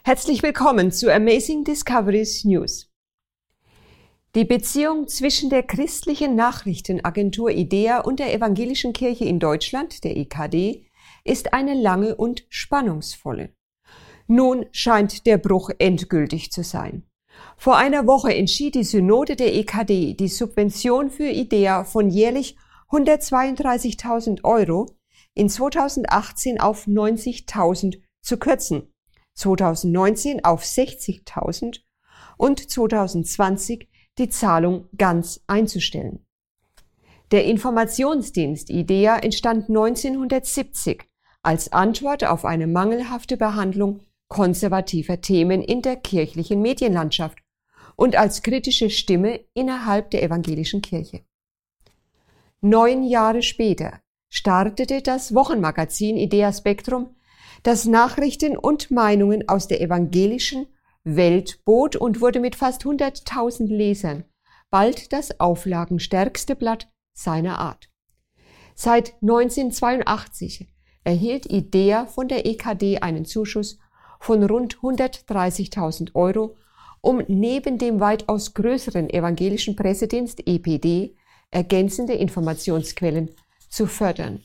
Herzlich willkommen zu Amazing Discoveries News. Die Beziehung zwischen der christlichen Nachrichtenagentur IDEA und der Evangelischen Kirche in Deutschland, der EKD, ist eine lange und spannungsvolle. Nun scheint der Bruch endgültig zu sein. Vor einer Woche entschied die Synode der EKD, die Subvention für IDEA von jährlich 132.000 € in 2018 auf 90.000 zu kürzen, 2019 auf 60.000 und 2020 die Zahlung ganz einzustellen. Der Informationsdienst IDEA entstand 1970 als Antwort auf eine mangelhafte Behandlung konservativer Themen in der kirchlichen Medienlandschaft und als kritische Stimme innerhalb der evangelischen Kirche. 9 Jahre später startete das Wochenmagazin IDEA Spektrum, das Nachrichten und Meinungen aus der evangelischen Welt bot und wurde mit fast 100.000 Lesern bald das auflagenstärkste Blatt seiner Art. Seit 1982 erhielt IDEA von der EKD einen Zuschuss von rund 130.000 €, um neben dem weitaus größeren evangelischen Pressedienst EPD ergänzende Informationsquellen zu fördern.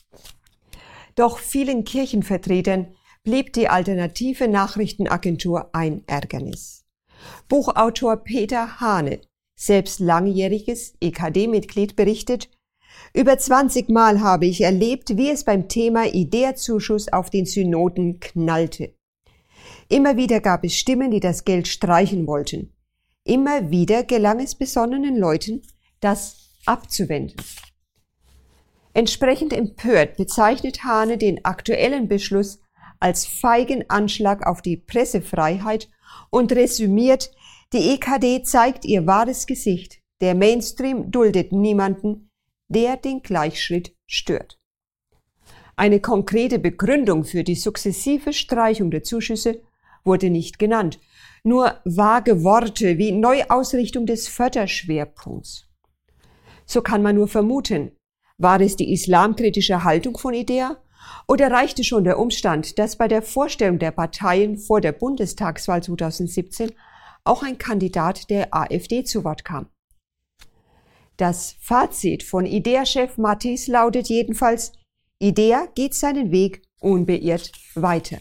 Doch vielen Kirchenvertretern blieb die alternative Nachrichtenagentur ein Ärgernis. Buchautor Peter Hane, selbst langjähriges EKD-Mitglied, berichtet: Über 20 Mal habe ich erlebt, wie es beim Thema IDEA-Zuschuss auf den Synoden knallte. Immer wieder gab es Stimmen, die das Geld streichen wollten. Immer wieder gelang es besonnenen Leuten, das abzuwenden. Entsprechend empört bezeichnet Hane den aktuellen Beschluss als feigen Anschlag auf die Pressefreiheit und resümiert: Die EKD zeigt ihr wahres Gesicht. Der Mainstream duldet niemanden, der den Gleichschritt stört. Eine konkrete Begründung für die sukzessive Streichung der Zuschüsse wurde nicht genannt, nur vage Worte wie Neuausrichtung des Förderschwerpunkts. So kann man nur vermuten: War es die islamkritische Haltung von IDEA oder reichte schon der Umstand, dass bei der Vorstellung der Parteien vor der Bundestagswahl 2017 auch ein Kandidat der AfD zu Wort kam? Das Fazit von IDEA-Chef Matthies lautet jedenfalls: IDEA geht seinen Weg unbeirrt weiter.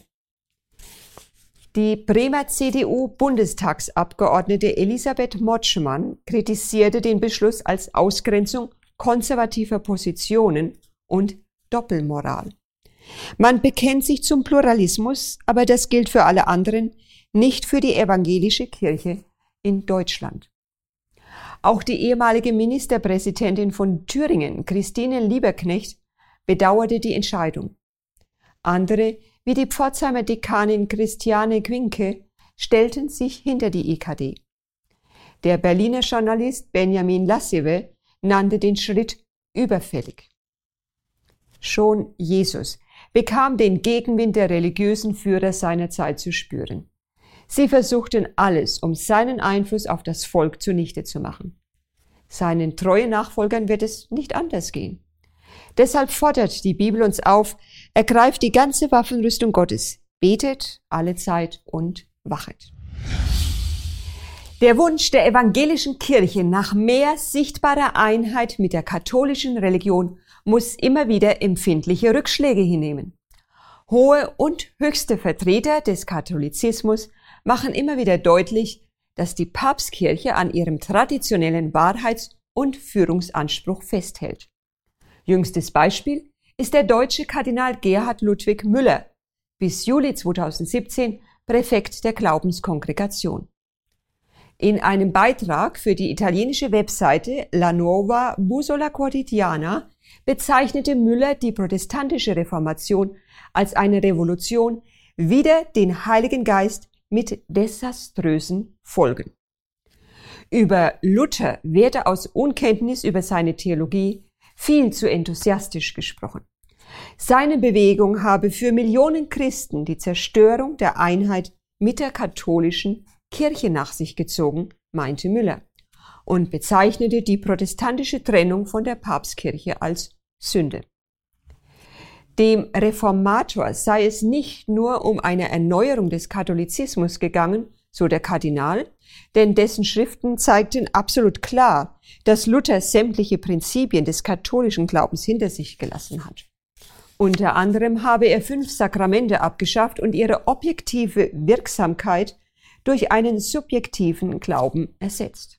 Die Bremer CDU-Bundestagsabgeordnete Elisabeth Motschmann kritisierte den Beschluss als Ausgrenzung konservativer Positionen und Doppelmoral. Man bekennt sich zum Pluralismus, aber das gilt für alle anderen, nicht für die evangelische Kirche in Deutschland. Auch die ehemalige Ministerpräsidentin von Thüringen, Christine Lieberknecht, bedauerte die Entscheidung. Andere, wie die Pforzheimer Dekanin Christiane Quinke, stellten sich hinter die EKD. Der Berliner Journalist Benjamin Lasseve nannte den Schritt überfällig. Schon Jesus bekam den Gegenwind der religiösen Führer seiner Zeit zu spüren. Sie versuchten alles, um seinen Einfluss auf das Volk zunichte zu machen. Seinen treuen Nachfolgern wird es nicht anders gehen. Deshalb fordert die Bibel uns auf: Ergreift die ganze Waffenrüstung Gottes, betet alle Zeit und wachet. Der Wunsch der evangelischen Kirche nach mehr sichtbarer Einheit mit der katholischen Religion muss immer wieder empfindliche Rückschläge hinnehmen. Hohe und höchste Vertreter des Katholizismus machen immer wieder deutlich, dass die Papstkirche an ihrem traditionellen Wahrheits- und Führungsanspruch festhält. Jüngstes Beispiel ist der deutsche Kardinal Gerhard Ludwig Müller, bis Juli 2017 Präfekt der Glaubenskongregation. In einem Beitrag für die italienische Webseite La Nuova Bussola Quotidiana bezeichnete Müller die protestantische Reformation als eine Revolution wider den Heiligen Geist mit desaströsen Folgen. Über Luther werde aus Unkenntnis über seine Theologie viel zu enthusiastisch gesprochen. Seine Bewegung habe für Millionen Christen die Zerstörung der Einheit mit der katholischen Kirche nach sich gezogen, meinte Müller, und bezeichnete die protestantische Trennung von der Papstkirche als Sünde. Dem Reformator sei es nicht nur um eine Erneuerung des Katholizismus gegangen, so der Kardinal, denn dessen Schriften zeigten absolut klar, dass Luther sämtliche Prinzipien des katholischen Glaubens hinter sich gelassen hat. Unter anderem habe er 5 Sakramente abgeschafft und ihre objektive Wirksamkeit durch einen subjektiven Glauben ersetzt.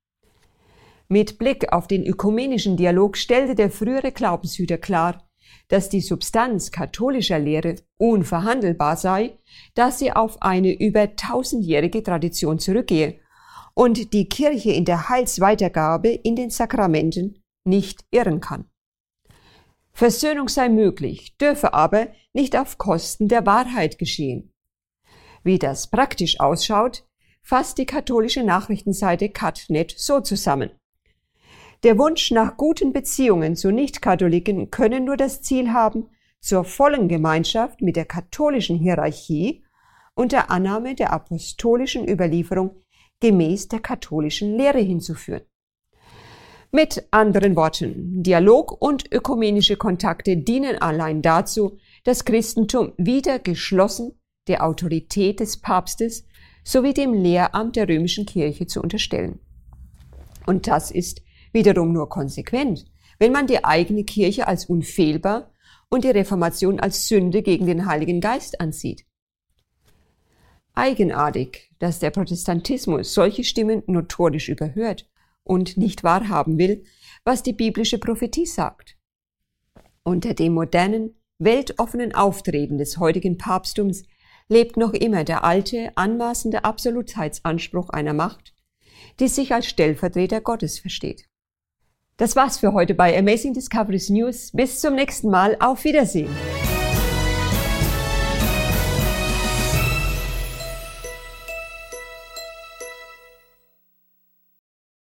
Mit Blick auf den ökumenischen Dialog stellte der frühere Glaubenshüter klar, dass die Substanz katholischer Lehre unverhandelbar sei, da sie auf eine über 1000-jährige Tradition zurückgehe und die Kirche in der Heilsweitergabe in den Sakramenten nicht irren kann. Versöhnung sei möglich, dürfe aber nicht auf Kosten der Wahrheit geschehen. Wie das praktisch ausschaut, fasst die katholische Nachrichtenseite Cat.net so zusammen. Der Wunsch nach guten Beziehungen zu Nicht-Katholiken könne nur das Ziel haben, zur vollen Gemeinschaft mit der katholischen Hierarchie und der Annahme der apostolischen Überlieferung gemäß der katholischen Lehre hinzuführen. Mit anderen Worten, Dialog und ökumenische Kontakte dienen allein dazu, das Christentum wieder geschlossen der Autorität des Papstes sowie dem Lehramt der römischen Kirche zu unterstellen. Und das ist wiederum nur konsequent, wenn man die eigene Kirche als unfehlbar und die Reformation als Sünde gegen den Heiligen Geist ansieht. Eigenartig, dass der Protestantismus solche Stimmen notorisch überhört und nicht wahrhaben will, was die biblische Prophetie sagt. Unter dem modernen, weltoffenen Auftreten des heutigen Papsttums lebt noch immer der alte, anmaßende Absolutheitsanspruch einer Macht, die sich als Stellvertreter Gottes versteht. Das war's für heute bei Amazing Discoveries News. Bis zum nächsten Mal. Auf Wiedersehen.